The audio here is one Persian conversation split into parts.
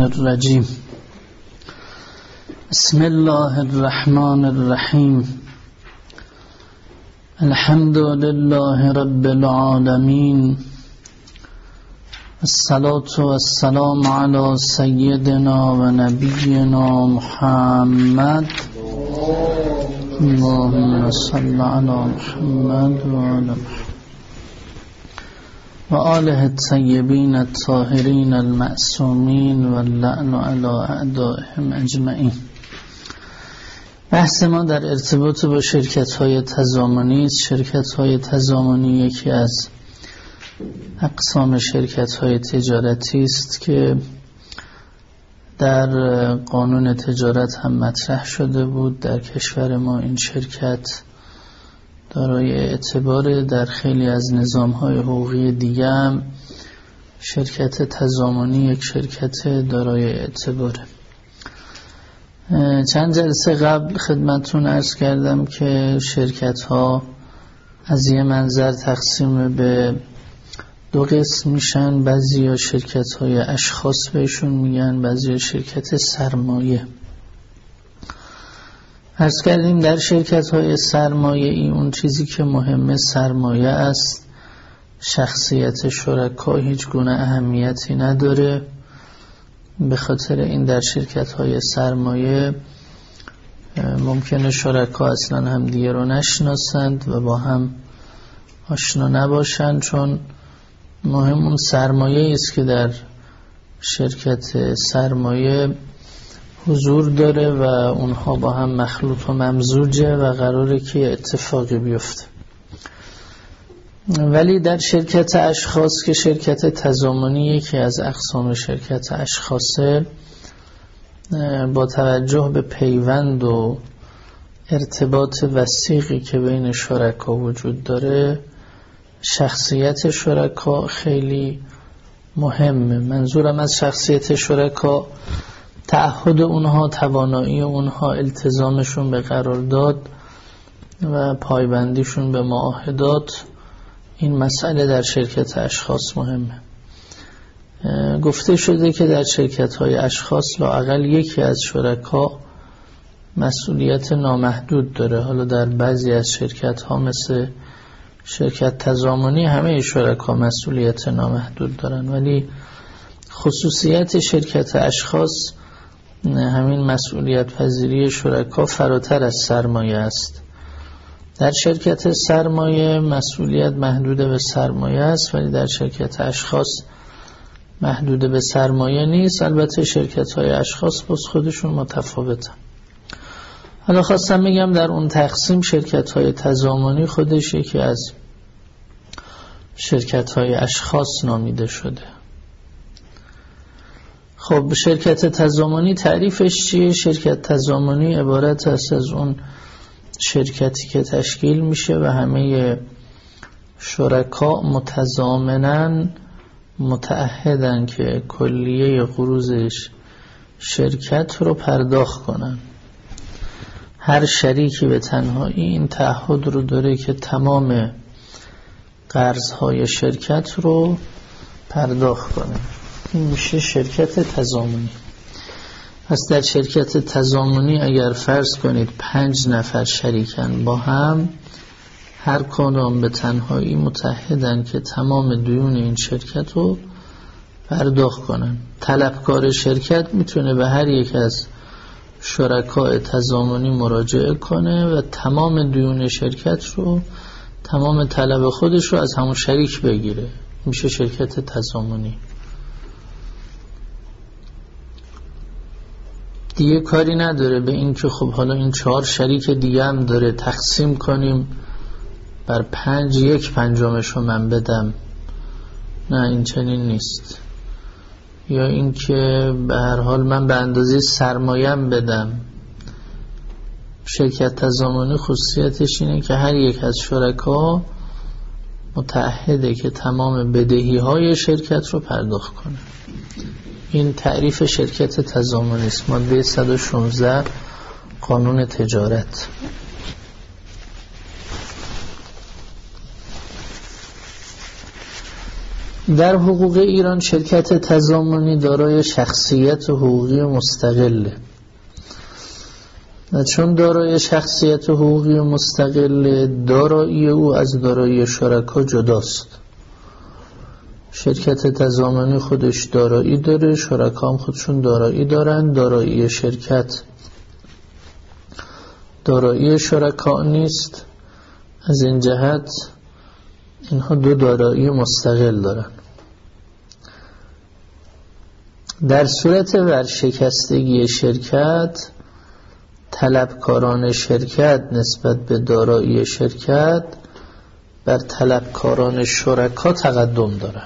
الرجیم. بسم الله الرحمن الرحیم. الحمد لله رب العالمین. الصلاة والسلام علی سیدنا و نبینا محمد. اللهم صل علی محمد و علی محمد و آله الطیبین الطاهرین المعصومین و اللعن علی اعدائهم اجمعین. بحث ما در ارتباط با شرکت‌های تضامنی است. شرکت‌های تضامنی یکی از اقسام شرکت‌های تجارتی است که در قانون تجارت هم مطرح شده بود. در کشور ما این شرکت دارای اعتبار، در خیلی از نظام‌های حقوقی دیگه هم شرکت تضامنی یک شرکت دارای اعتباره. چند جلسه قبل خدمتتون عرض کردم که شرکت‌ها از یه منظر تقسیم به دو قسم میشن. بعضیا شرکت‌های اشخاص بهشون میگن، بعضیا شرکت سرمایه. عرض کردیم در شرکت‌های سرمایه‌ای اون چیزی که مهمه سرمایه است. شخصیت شرکا هیچ گونه اهمیتی نداره. به خاطر این در شرکت‌های سرمایه ممکنه شرکا اصلا هم دیگه رو نشناسند و با هم آشنا نباشند، چون مهم اون سرمایه است که در شرکت سرمایه حضور داره و اونها با هم مخلوط و ممزوجه و قراره که اتفاقی بیفته. ولی در شرکت اشخاص که شرکت تضامنی یکی از اقسام شرکت اشخاصه، با توجه به پیوند و ارتباط وثیقی که بین شرکا وجود داره، شخصیت شرکا خیلی مهمه. منظورم از شخصیت شرکا تعهد اونها، توانایی اونها، التزامشون به قرارداد و پایبندیشون به معاهدات. این مسئله در شرکت اشخاص مهمه. گفته شده که در شرکت‌های اشخاص لااقل یکی از شرکا مسئولیت نامحدود داره. حالا در بعضی از شرکت‌ها مثل شرکت تضامنی همه شرکا مسئولیت نامحدود دارن، ولی خصوصیت شرکت اشخاص همین مسئولیت پذیری شرکا فراتر از سرمایه است. در شرکت سرمایه مسئولیت محدود به سرمایه است، ولی در شرکت اشخاص محدود به سرمایه نیست. البته شرکت‌های اشخاص باز خودشون متفاوتن. حالا خواستم بگم در اون تقسیم شرکت‌های تضامنی خودش یکی از شرکت‌های اشخاص نامیده شده. خب شرکت تضامنی تعریفش چیه؟ شرکت تضامنی عبارت است از اون شرکتی که تشکیل میشه و همه شرکا متضامنن، متعهدن که کلیه قروض شرکت رو پرداخت کنن. هر شریکی به تنهایی این تعهد رو داره که تمام قرضهای شرکت رو پرداخت کنه. این میشه شرکت تضامنی. پس در شرکت تضامنی اگر فرض کنید 5 نفر شریکن با هم، هر کدام به تنهایی متحدن که تمام دیون این شرکت رو پرداخت کنن. طلبکار شرکت میتونه به هر یک از شرکای تضامنی مراجعه کنه و تمام دیون شرکت رو، تمام طلب خودش رو از همون شریک بگیره. میشه شرکت تضامنی. دیگه کاری نداره به این که خب حالا این 4 شریک دیگه هم داره، تقسیم کنیم بر 5 1/5 رو من بدم. نه، این چنین نیست. یا این که به هر حال من به اندازه سرمایم بدم. شرکت تضامنی خصوصیتش اینه که هر یک از شرکا متعهده که تمام بدهی های شرکت رو پرداخت کنه. این تعریف شرکت تضامنی است. ماده 116 قانون تجارت. در حقوق ایران شرکت تضامنی دارای شخصیت حقوقی مستقله و چون دارای شخصیت حقوقی مستقله، دارایی او از دارایی شرکا جداست. شرکت تضامنی خودش دارایی داره، شرکا هم خودشون دارایی دارن. دارایی شرکت دارایی شرکا نیست. از این جهت اینها دو دارایی مستقل دارن. در صورت ورشکستگی شرکت، طلبکاران شرکت نسبت به دارایی شرکت بر طلبکاران شرکا تقدم دارن.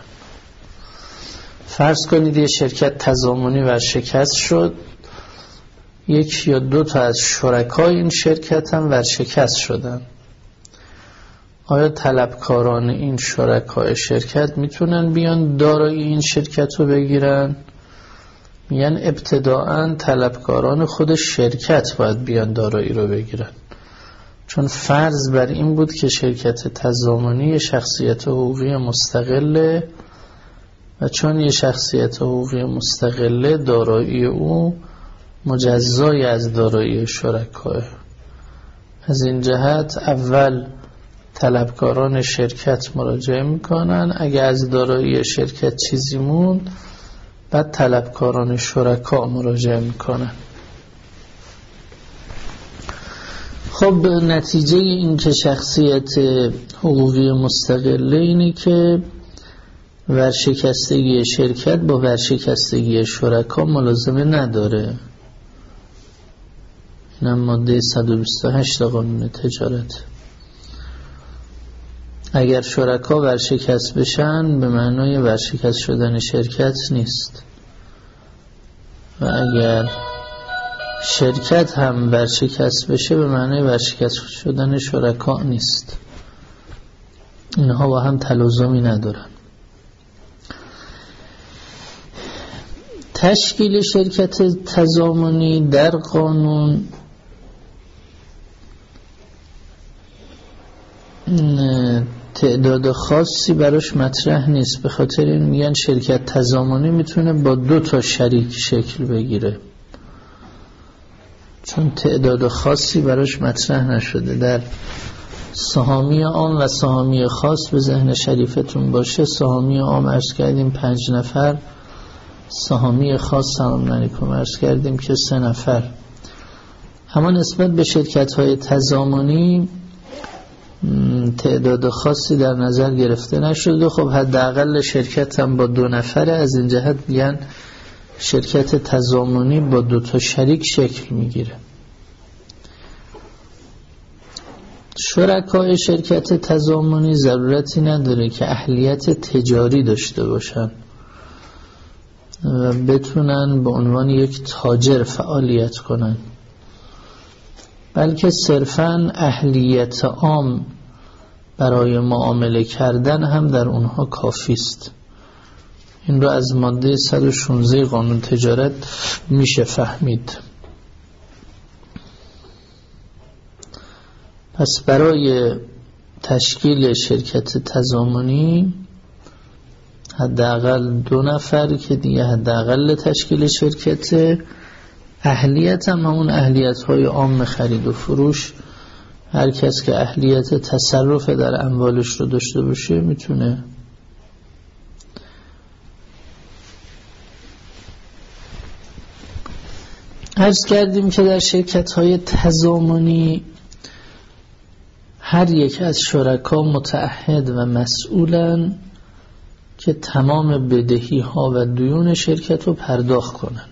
فرض کنید یه شرکت تضامنی ورشکست شد، یک یا دو تا از شرکای این شرکت هم ورشکست شدن. آیا طلبکاران این شرکای شرکت میتونن بیان دارایی این شرکت رو بگیرن؟ میگن ابتداعاً طلبکاران خود شرکت باید بیان دارایی رو بگیرن، چون فرض بر این بود که شرکت تضامنی شخصیت حقوقی مستقله و چون یه شخصیت حقوقی مستقله، دارایی او مجزای از دارایی شرکاه. از این جهت اول طلبکاران شرکت مراجعه میکنن، اگه از دارایی شرکت چیزی موند بعد طلبکاران شرکا مراجعه میکنن. خب نتیجه این که شخصیت حقوقی مستقله اینه که ورشکستگی شرکت با ورشکستگی شرکا ملازمه نداره. اینم ماده 128 قانون تجارت. اگر شرکا ورشکست بشن به معنای ورشکست شدن شرکت نیست و اگر شرکت هم ورشکست بشه به معنای ورشکست شدن شرکا نیست. اینها با هم تلازمی ندارن. تشکیل شرکت تضامنی در قانون تعداد خاصی براش مطرح نیست، به خاطر این میگن شرکت تضامنی میتونه با 2 تا شریک شکل بگیره، چون تعداد خاصی براش مطرح نشده. در سهامی عام و سهامی خاص به ذهن شریفتون باشه، سهامی عام عرض کردیم 5 نفر، سهامی خاص سلام علیکم عرض کردیم که 3 نفر. اما نسبت به شرکت های تضامنی تعداد خاصی در نظر گرفته نشده. خب حداقل شرکت هم با 2 نفره، از این جهت میگن شرکت تضامنی با 2 تا شریک شکل میگیره. شرکای شرکت تضامنی ضرورتی نداره که اهلیت تجاری داشته باشن و بتونن به عنوان یک تاجر فعالیت کنن، بلکه صرفاً اهلیت عام برای معامله کردن هم در اونها کافی است. این رو از ماده 116 قانون تجارت میشه فهمید. پس برای تشکیل شرکت تضامنی حداقل 2 نفر که دیگه حداقل تشکیل شرکت. اهلیت هم همون اهلیت های عام خرید و فروش، هر کس که اهلیت تصرف در اموالش رو داشته باشه میتونه. عرض کردیم که در شرکت های تضامنی هر یک از شرکا متعهد و مسئولن که تمام بدهی ها و دیون شرکت رو پرداخت کنن.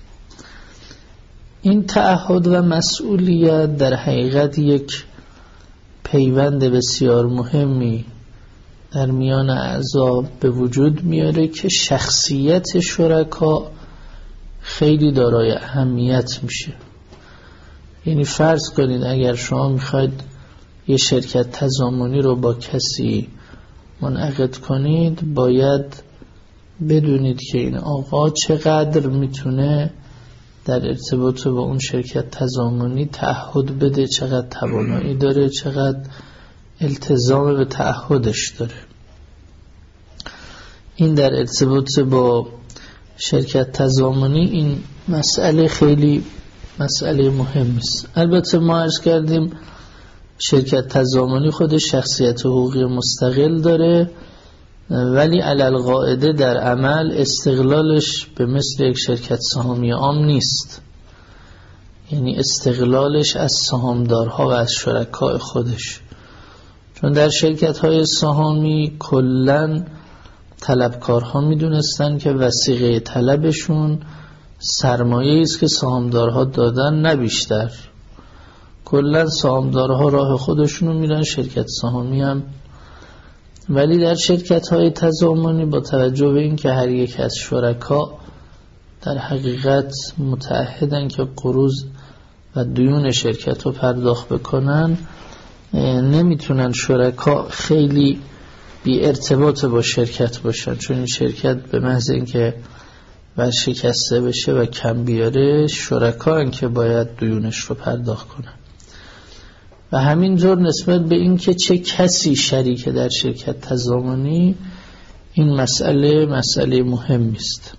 این تعهد و مسئولیت در حقیقت یک پیوند بسیار مهمی در میان اعضا به وجود میاره که شخصیت شرکا خیلی دارای اهمیت میشه. یعنی فرض کنید اگر شما میخواید یه شرکت تضامنی رو با کسی منعقد کنید، باید بدونید که این آقا چقدر میتونه در ارتباط با اون شرکت تضامنی تعهد بده، چقدر توانایی داره، چقدر التزام به تعهدش داره. این در ارتباط با شرکت تضامنی این مسئله خیلی مسئله مهمی است. البته ما عرض کردیم شرکت تضامنی خودش شخصیت حقوقی مستقل داره، ولی علالقاعده در عمل استقلالش به مثل یک شرکت سهامی عام نیست. یعنی استقلالش از سهامدارها و از شرکای خودش، چون در شرکت‌های سهامی کلاً طلبکارها میدونستن که وثیقه طلبشون سرمایه‌ای است که سهامدارها دادن، نه بیشتر. کلاً سهامدارها راه خودشونو میرن، شرکت سهامی هم. ولی در شرکت‌های تضامنی با توجه به این که هر یک از شرکا در حقیقت متعهدن که قروض و دیون شرکت رو پرداخت بکنن، نمیتونن شرکا خیلی بی ارتباط با شرکت باشن، چون این شرکت به محض اینکه ورشکسته بشه و کم بیاره، شرکا هن که باید دیونش رو پرداخت کنن. و همینجور نسبت به این که چه کسی شریک در شرکت تضامنی، این مسئله مهمی است.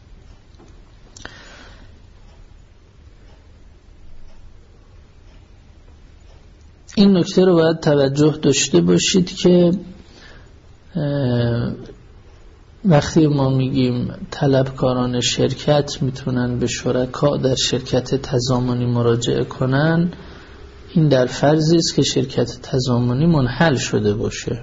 این نکته رو باید توجه داشته باشید که وقتی ما میگیم طلبکاران شرکت میتونن به شرکا در شرکت تضامنی مراجعه کنن، این در فرضی است که شرکت تضامنی منحل شده باشه.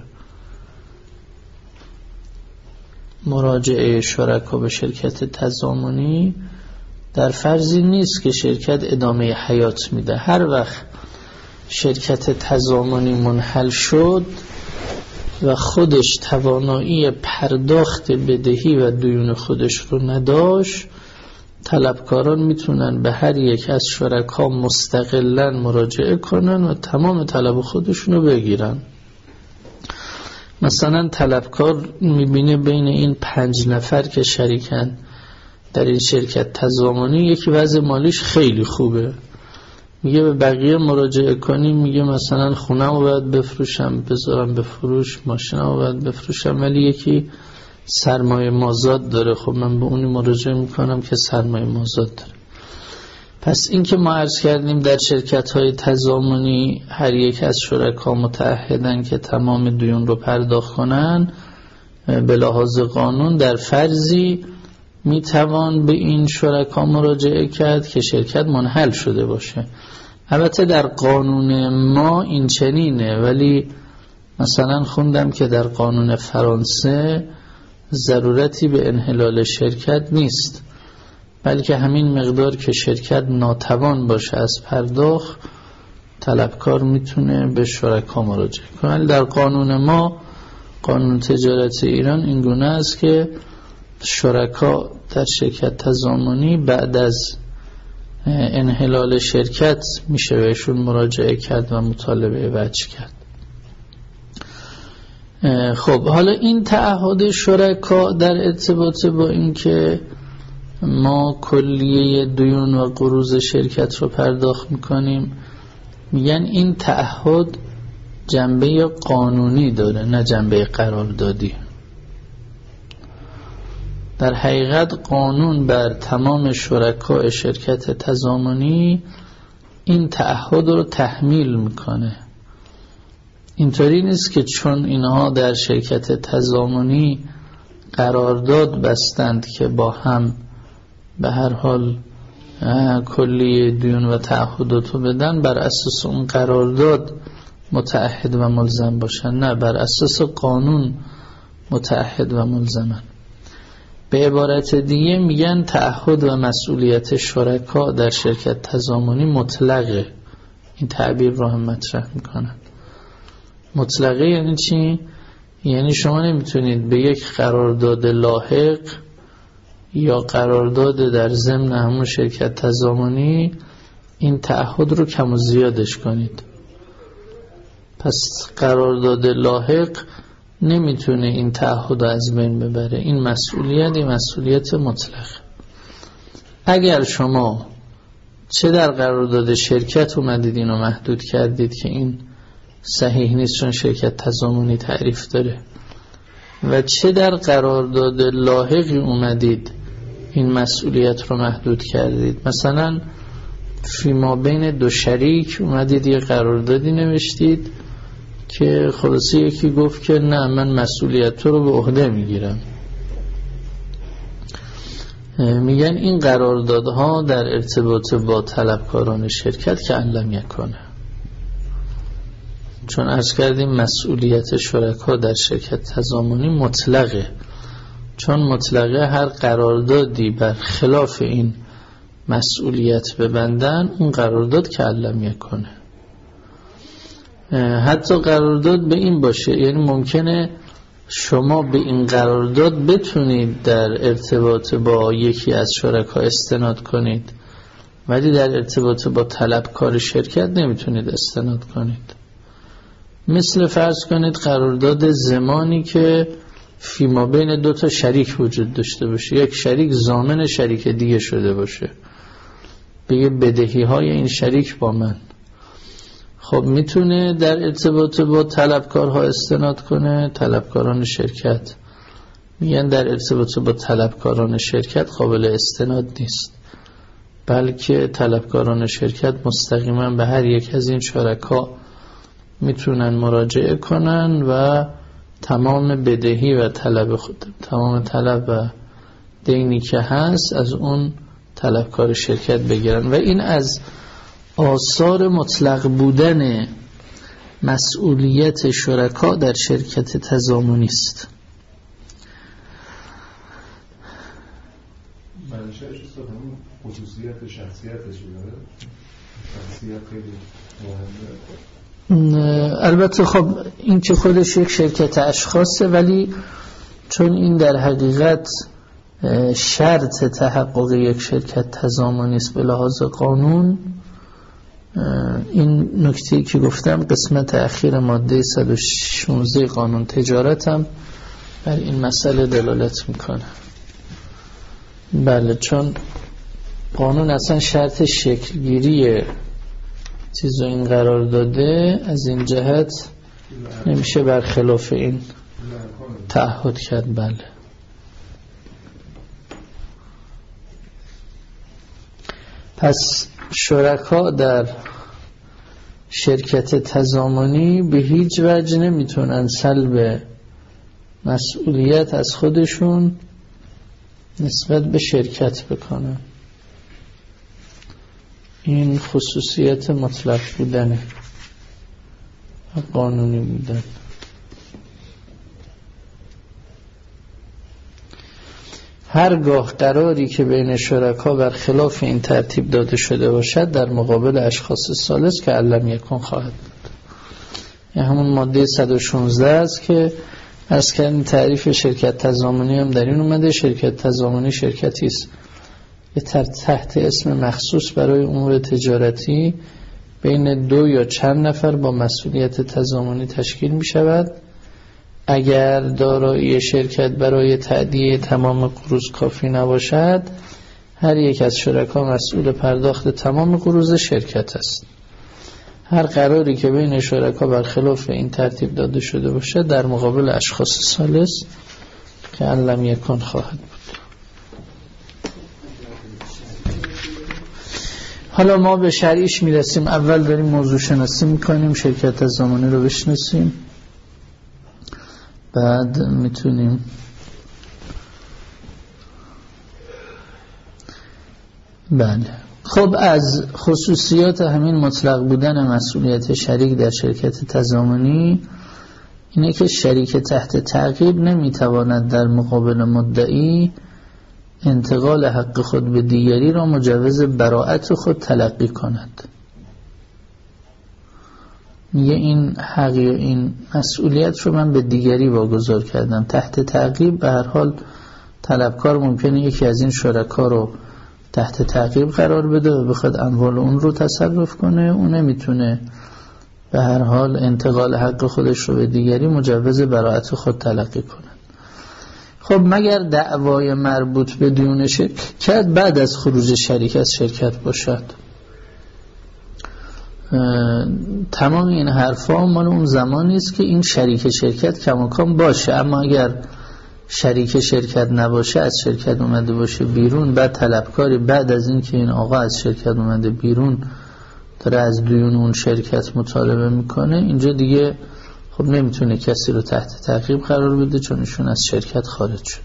مراجعه شرکا به شرکت تضامنی در فرضی نیست که شرکت ادامه حیات میده. هر وقت شرکت تضامنی منحل شد و خودش توانایی پرداخت بدهی و دیون خودش رو نداشت، طلبکاران میتونن به هر یک از شرکا مستقلاً مراجعه کنن و تمام طلب خودشون رو بگیرن. مثلا طلبکار میبینه بین این 5 نفر که شریکن در این شرکت تضامنی یکی وضع مالیش خیلی خوبه، میگه به بقیه مراجعه کنیم، میگه مثلا خونه‌مو باید بفروشم، بذارم به فروش، ماشینمو باید بفروشم، ولی یکی سرمایه مازاد داره، خب من به اونی مراجعه میکنم که سرمایه مازاد داره. پس این که ما عرض کردیم در شرکت‌های تضامنی هر یک از شرکا متعهدن که تمام دیون رو پرداخت کنن، به لحاظ قانون در فرضی میتوان به این شرکا مراجعه کرد که شرکت منحل شده باشه. البته در قانون ما این چنینه، ولی مثلا خوندم که در قانون فرانسه ضرورتی به انحلال شرکت نیست، بلکه همین مقدار که شرکت ناتوان باشه از پرداخت، طلبکار میتونه به شرکا مراجعه کنه. در قانون ما، قانون تجارت ایران، این گونه است که شرکا در شرکت تضامنی بعد از انحلال شرکت میشه بهشون مراجعه کرد و مطالبه وجه کرد. خب حالا این تعهد شرکا در ارتباط با این که ما کلیه دیون و قروض شرکت رو پرداخت میکنیم، میگن این تعهد جنبه قانونی داره، نه جنبه قراردادی. در حقیقت قانون بر تمام شرکای شرکت تضامنی این تعهد رو تحمیل میکنه. اینطوری نیست که چون اینها در شرکت تضامنی قرارداد بستند که با هم به هر حال کلی دیون و تعهدات رو بدن، بر اساس اون قرارداد متعهد و ملزم باشن. نه، بر اساس قانون متعهد و ملزمن. به عبارت دیگه میگن تعهد و مسئولیت شرکا در شرکت تضامنی مطلقه. این تعبیر رو هم مطرح میکنن. مطلقه یعنی چی؟ یعنی شما نمیتونید به یک قرارداد لاحق یا قرارداد در ضمن همون شرکت تضامنی این تعهد رو کم و زیادش کنید. پس قرارداد لاحق نمیتونه این تعهد از بین ببره. این مسئولیت مطلق. اگر شما چه در قرارداد شرکت اومدید اینو محدود کردید که این صحیح نیست چون شرکت تضامنی تعریف داره، و چه در قرارداد لاحقی اومدید این مسئولیت رو محدود کردید. مثلا فیما بین دو شریک اومدید یه قراردادی نوشتید که خلاصه یکی گفت که نه من مسئولیت تو رو به عهده میگیرم. میگن این قراردادها در ارتباط با طلبکاران شرکت که علم یکنه، چون عرض کردیم مسئولیت شرکا در شرکت تضامنی مطلقه، چون مطلقه هر قراردادی بر خلاف این مسئولیت ببندن اون قرارداد که علم یکنه. حتی قرارداد به این باشه، یعنی ممکنه شما به این قرارداد بتونید در ارتباط با یکی از شرکا استناد کنید ولی در ارتباط با طلبکار شرکت نمیتونید استناد کنید. مثل فرض کنید قرارداد زمانی که فیما بین دو تا شریک وجود داشته باشه، یک شریک ضامن شریک دیگه شده باشه، بگه بدهی های این شریک با من، خب میتونه در ارتباط با طلبکارها استناد کنه. طلبکاران شرکت میگن در ارتباط با طلبکاران شرکت قابل استناد نیست، بلکه طلبکاران شرکت مستقیما به هر یک از این شرکا میتونن مراجعه کنن و تمام بدهی و طلب خود، تمام طلب و دینی که هست از اون طلبکار شرکت بگیرن. و این از آثار مطلق بودن مسئولیت شرکا در شرکت تضامنی است. منشأش خصوصیت شخصیتش داره، شخصیت خیلی مهمه. البته خب این که خودش یک شرکت اشخاصه، ولی چون این در حقیقت شرط تحقق یک شرکت تضامنی است به لحاظ قانون، این نکته که گفتم قسمت اخیر ماده 116 قانون تجارت هم بر این مسئله دلالت میکنه. بله، چون قانون اصلا شرط شکلگیری چیزو این قرار داده، از این جهت نمیشه برخلاف این تعهد کرد. بله. پس شرکا در شرکت تضامنی به هیچ وجه نمیتونن سلب مسئولیت از خودشون نسبت به شرکت بکنن. این خصوصیت مطلق بودنه، قانونی بودن. هرگاه قراری که بین شرکا بر خلاف این ترتیب داده شده باشد در مقابل اشخاص ثالث که علم یکن خواهد بود. یه همون ماده 116 است که از کردن تعریف شرکت تضامنی هم در این اومده. شرکت تضامنی شرکتی است که تحت اسم مخصوص برای امور تجارتی بین 2 یا چند نفر با مسئولیت تضامنی تشکیل می شود. اگر دارایی شرکت برای تأدیه تمام قروض کافی نباشد، هر یک از شرکا مسئول پرداخت تمام قروض شرکت است. هر قراری که بین شرکا برخلاف این ترتیب داده شده باشد در مقابل اشخاص ثالث که علم یکن خواهد بود. حالا ما به شرعیش میرسیم. اول داریم موضوع شناسی میکنیم، شرکت تضامنی رو بشناسیم، بعد میتونیم بله. خب از خصوصیات همین مطلق بودن مسئولیت شریک در شرکت تضامنی اینه که شریک تحت تعقیب نمیتواند در مقابل مدعی انتقال حق خود به دیگری را مجوز براءت خود تلقی کند. میگه این حق یا این مسئولیت رو من به دیگری واگذار کردم. تحت تعقیب به هر حال طلبکار ممکنه یکی از این شرکا رو تحت تعقیب قرار بده و بخواد اموال اون رو تصرف کنه، اون نمیتونه به هر حال انتقال حق خودش رو به دیگری مجوز براءت خود تلقی کنه. خب مگر دعوای مربوط به دیون شرکت بعد از خروج شریک از شرکت باشد. تمام این حرفا مال اون زمانی است که این شریک شرکت کماکان باشه، اما اگر شریک شرکت نباشه، از شرکت اومده باشه بیرون، بعد طلبکاری بعد از این که این آقا از شرکت اومده بیرون داره از دیون اون شرکت مطالبه میکنه، اینجا دیگه خب نمیتونه کسی رو تحت تعقیب قرار بده چون ایشون از شرکت خارج شد.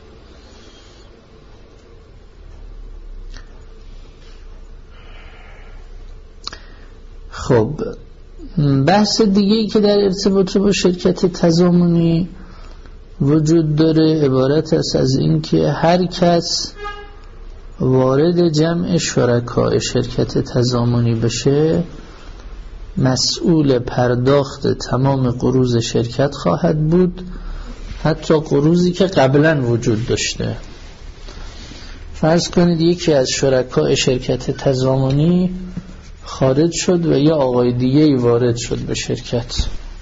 خب بحث دیگه‌ای که در ارتباط با شرکت تضامنی وجود داره عبارت است از این که هر کس وارد جمع شرکای شرکت تضامنی بشه مسئول پرداخت تمام قروض شرکت خواهد بود، حتی قروضی که قبلا وجود داشته. فرض کنید یکی از شرکای شرکت تضامنی خارج شد و یه آقای دیگه‌ای وارد شد به شرکت.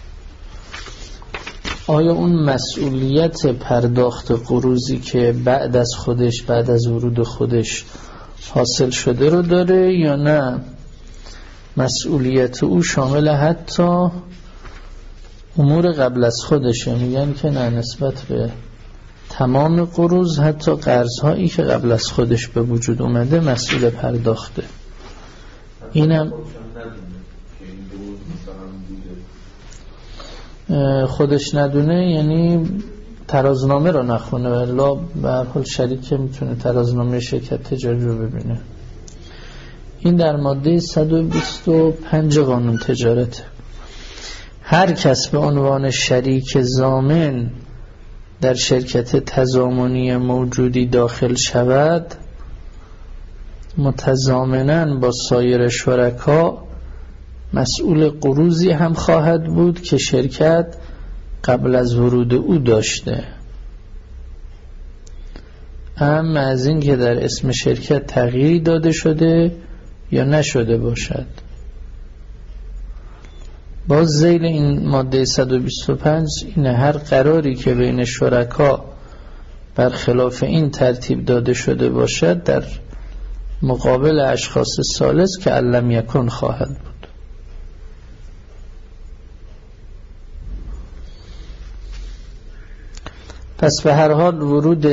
آیا اون مسئولیت پرداخت قروضی که بعد از ورود خودش حاصل شده رو داره یا نه مسئولیت او شامل حتی امور قبل از خودشه؟ میگن که نه، نسبت به تمام قروض حتی قرض‌هایی که قبل از خودش به وجود اومده مسئول پرداخته. اینم خودش ندونه، یعنی ترازنامه رو نخونه، ولی به هر حال شریک میتونه ترازنامه شرکت تجاری رو ببینه. این در ماده 125 قانون تجارت. هر کس به عنوان شریک ضامن در شرکت تضامنی موجودی داخل شود متضامناً با سایر شرکا مسئول قروضی هم خواهد بود که شرکت قبل از ورود او داشته، اما از این که در اسم شرکت تغییری داده شده یا نشده باشد. باز ذیل این ماده 125 اینه هر قراری که بین شرکا برخلاف این ترتیب داده شده باشد در مقابل اشخاص ثالث که علم یکن خواهد بود. پس به هر حال ورود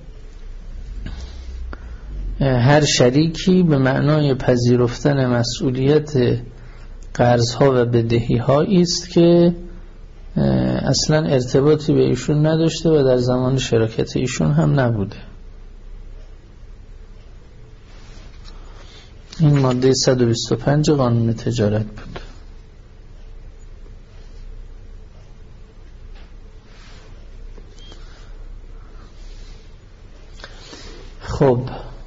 هر شریکی به معنای پذیرفتن مسئولیت قرضها و بدهی‌هایی است که اصلا ارتباطی به ایشون نداشته و در زمان شراکت ایشون هم نبوده. این ماده 125 قانون تجارت بود. خب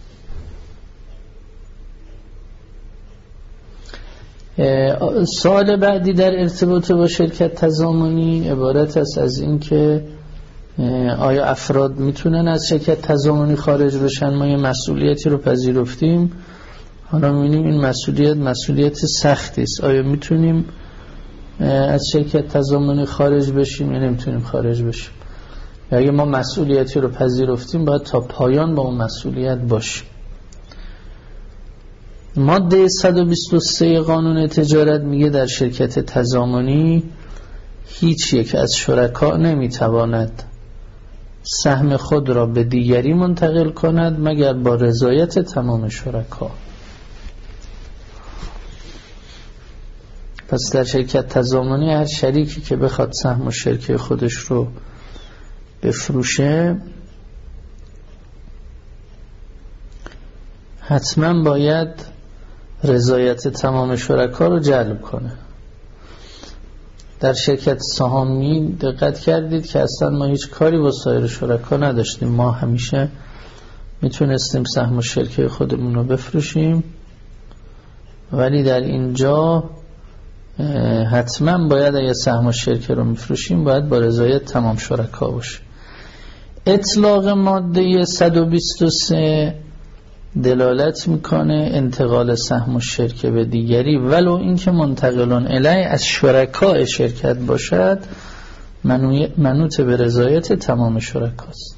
سوال بعدی در ارتباط با شرکت تضامنی عبارت است از این که آیا افراد میتونن از شرکت تضامنی خارج بشن؟ ما یه مسئولیتی رو پذیرفتیم، حالا می‌بینیم این مسئولیت سختی است. آیا میتونیم از شرکت تضامنی خارج بشیم یا نمیتونیم خارج بشیم؟ اگه ما مسئولیتی رو پذیرفتیم باید تا پایان با اون مسئولیت باشیم. ماده 123 قانون تجارت میگه در شرکت تضامنی هیچ یک از شرکا نمیتواند سهم خود را به دیگری منتقل کند مگر با رضایت تمام شرکا. پس در شرکت تضامنی هر شریکی که بخواد سهم و شرکه خودش رو بفروشه حتما باید رضایت تمام شرکا رو جلب کنه. در شرکت سهامی دقت کردید که اصلا ما هیچ کاری با سایر شرکا نداشتیم، ما همیشه میتونستیم سهم و شرکه خودمون رو بفروشیم، ولی در اینجا حتما باید اگه سهم و شرکه رو میفروشیم باید با رضایت تمام شرکا باشه. اطلاق ماده 123 دلالت میکنه انتقال سهم و شرکه به دیگری ولو اینکه منتقلون الیه از شرکای شرکت باشد منوط به رضایت تمام شرکاست.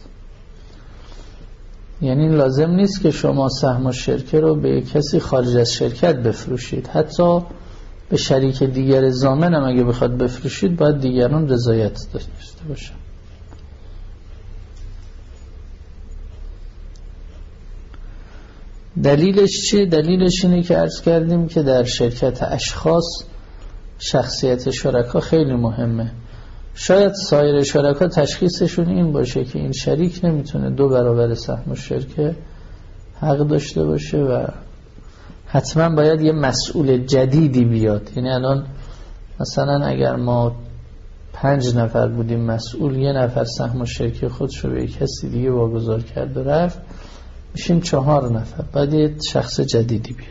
یعنی لازم نیست که شما سهم و شرکه رو به کسی خارج از شرکت بفروشید، حتی به شریک دیگر ضامن هم اگه بخواد بفروشید باید دیگران رضایت داشته باشن. دلیلش چیه؟ دلیلش اینه که عرض کردیم که در شرکت اشخاص شخصیت شرکا خیلی مهمه. شاید سایر شرکا تشخیصشون این باشه که این شریک نمیتونه 2 برابر سهم الشرکه حق داشته باشه و حتما باید یه مسئول جدیدی بیاد. یعنی الان مثلا اگر ما 5 نفر بودیم مسئول، 1 نفر سهم الشرکه خودش رو به کسی دیگه واگذار کرد و رفت، میشیم 4 نفر. باید یه شخص جدیدی بیاد.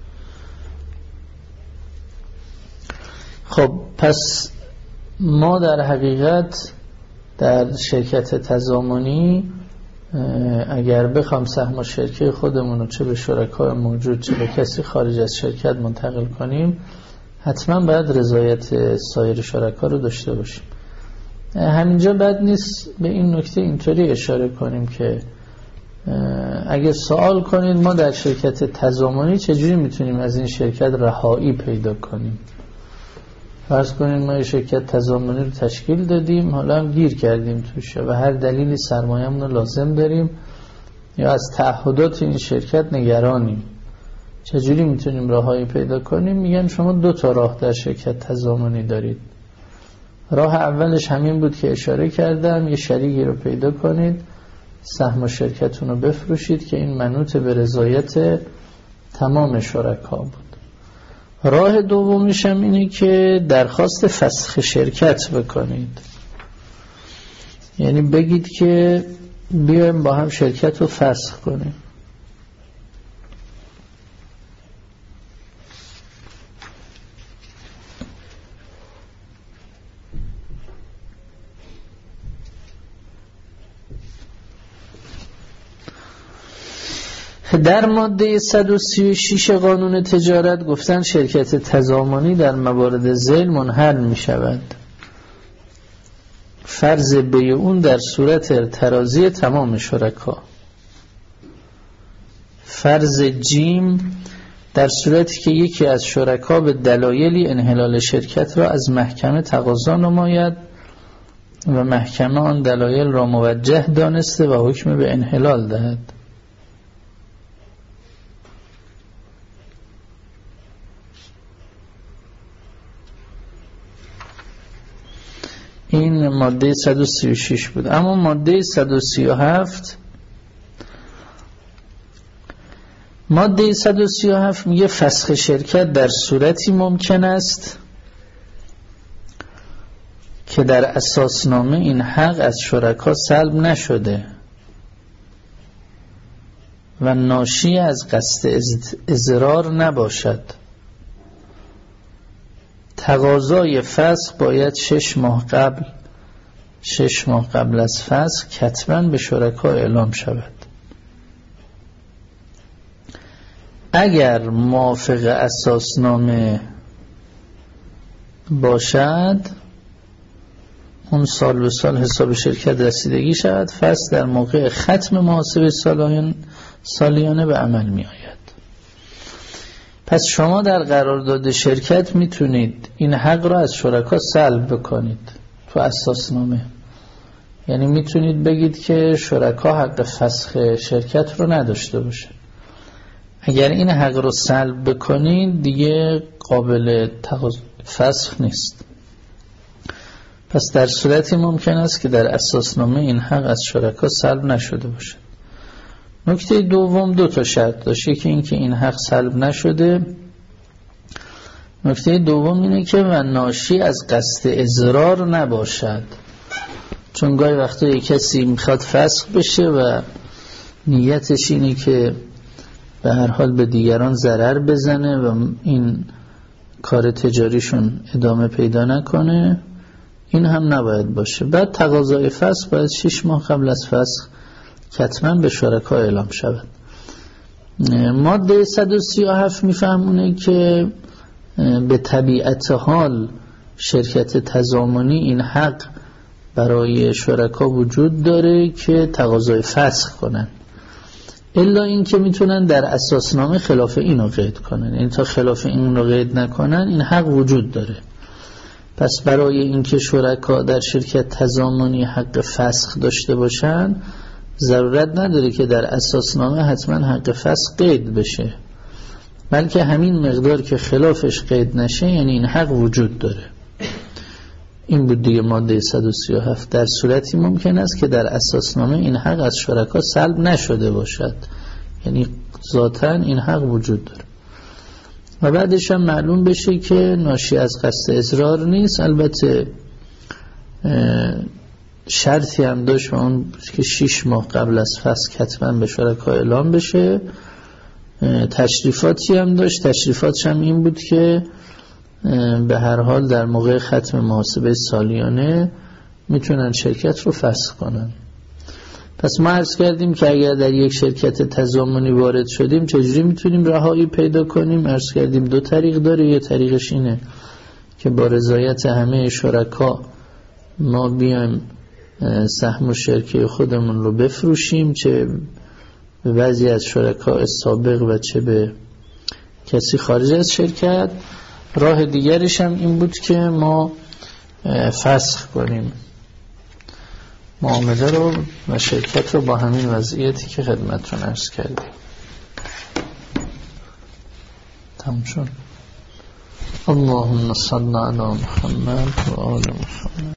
خب پس ما در حقیقت در شرکت تضامنی اگر بخوام سهم الشرکه خودمون رو چه به شرکای موجود چه به کسی خارج از شرکت منتقل کنیم، حتما باید رضایت سایر شرکا رو داشته باشیم. همینجا بد نیست به این نکته اینطوری اشاره کنیم که اگر سوال کنید ما در شرکت تضامنی چجوری میتونیم از این شرکت رهایی پیدا کنیم. فرض کنید ما یه شرکت تضامنی رو تشکیل دادیم، حالا هم گیر کردیم توش و هر دلیلی سرمایه‌مون رو لازم داریم یا از تعهدات این شرکت نگرانیم، چجوری میتونیم راهایی پیدا کنیم؟ میگن شما 2 تا راه در شرکت تضامنی دارید. راه اولش همین بود که اشاره کردم، یه شریکی رو پیدا کنید، سهم شرکتون رو بفروشید که این منوط به رضایت تمام شرکا بود. راه دومیش هم اینه که درخواست فسخ شرکت بکنید، یعنی بگید که بیایم با هم شرکت رو فسخ کنیم. در ماده 136 قانون تجارت گفتن شرکت تضامنی در موارد ذیل منحل می شود. فرض بیع اون در صورت تراضی تمام شرکا. فرض جیم در صورتی که یکی از شرکا به دلایلی انحلال شرکت را از محکمه تقاضا نماید و محکمه آن دلایل را موجه دانسته و حکم به انحلال دهد. این ماده 136 بود. اما ماده 137 میگه فسخ شرکت در صورتی ممکن است که در اساسنامه این حق از شرکا سلب نشده و ناشی از قصد اضرار نباشد. تقاضای فسخ باید 6 ماه قبل از فسخ کتباً به شرکا اعلام شود. اگر موافق اساسنامه باشد اون سال به سال حساب شرکت رسیدگی شود، فسخ در موقع ختم محاسبه سالیانه به عمل می آید. پس شما در قرارداد شرکت میتونید این حق را از شرکا سلب بکنید تو اساسنامه. یعنی میتونید بگید که شرکا حق فسخ شرکت رو نداشته باشه. اگر این حق رو سلب بکنید دیگه قابل فسخ نیست. پس در صورتی ممکن است که در اساسنامه این حق از شرکا سلب نشده باشه. نکته دوم 2 تا شرط داشت. یکی این که این حق سلب نشده. نکته دوم اینه که و ناشی از قصد اضرار نباشد. چون گاهی وقتا یک کسی میخواد فسخ بشه و نیتش اینه که به هر حال به دیگران ضرر بزنه و این کار تجاریشون ادامه پیدا نکنه، این هم نباید باشه. بعد تقاضای فسخ باید 6 ماه قبل از فسخ کتباً به شرکا اعلام شود. ماده 137 میفهمونه که به طبیعت حال شرکت تضامنی این حق برای شرکا وجود داره که تقاضای فسخ کنن، الا این که میتونن در اساسنامه خلاف اینو قید کنن. این تا خلاف این رو قید نکنن این حق وجود داره. پس برای اینکه شرکا در شرکت تضامنی حق فسخ داشته باشن ضرورت نداره که در اساسنامه حتما حق فسخ قید بشه، بلکه همین مقدار که خلافش قید نشه یعنی این حق وجود داره. این بود دیگه ماده 137. در صورتی ممکن است که در اساسنامه این حق از شرکا سلب نشده باشد، یعنی ذاتاً این حق وجود داره. و بعدش هم معلوم بشه که ناشی از قصد اضرار نیست. البته شرطی هم داشت و اون که 6 ماه قبل از فسخ حتما به شرکا اعلام بشه. تشریفاتی هم داشت. تشریفاتش هم این بود که به هر حال در موقع ختم محاسبه سالیانه میتونن شرکت رو فسخ کنن. پس ما عرض کردیم که اگر در یک شرکت تضامنی وارد شدیم چجوری میتونیم رهایی پیدا کنیم. عرض کردیم 2 طریق داره. یه طریقش اینه که با رضایت همه شرکا ما بیایم سهم و شرکه خودمون رو بفروشیم، چه به بعضی از شرکا سابق و چه به کسی خارج از شرکت. راه دیگرش هم این بود که ما فسخ کنیم معامله رو و شرکت رو با همین وضعیتی که خدمتتون عرض کردیم. تمام شد. اللهم صل علی محمد و آل محمد.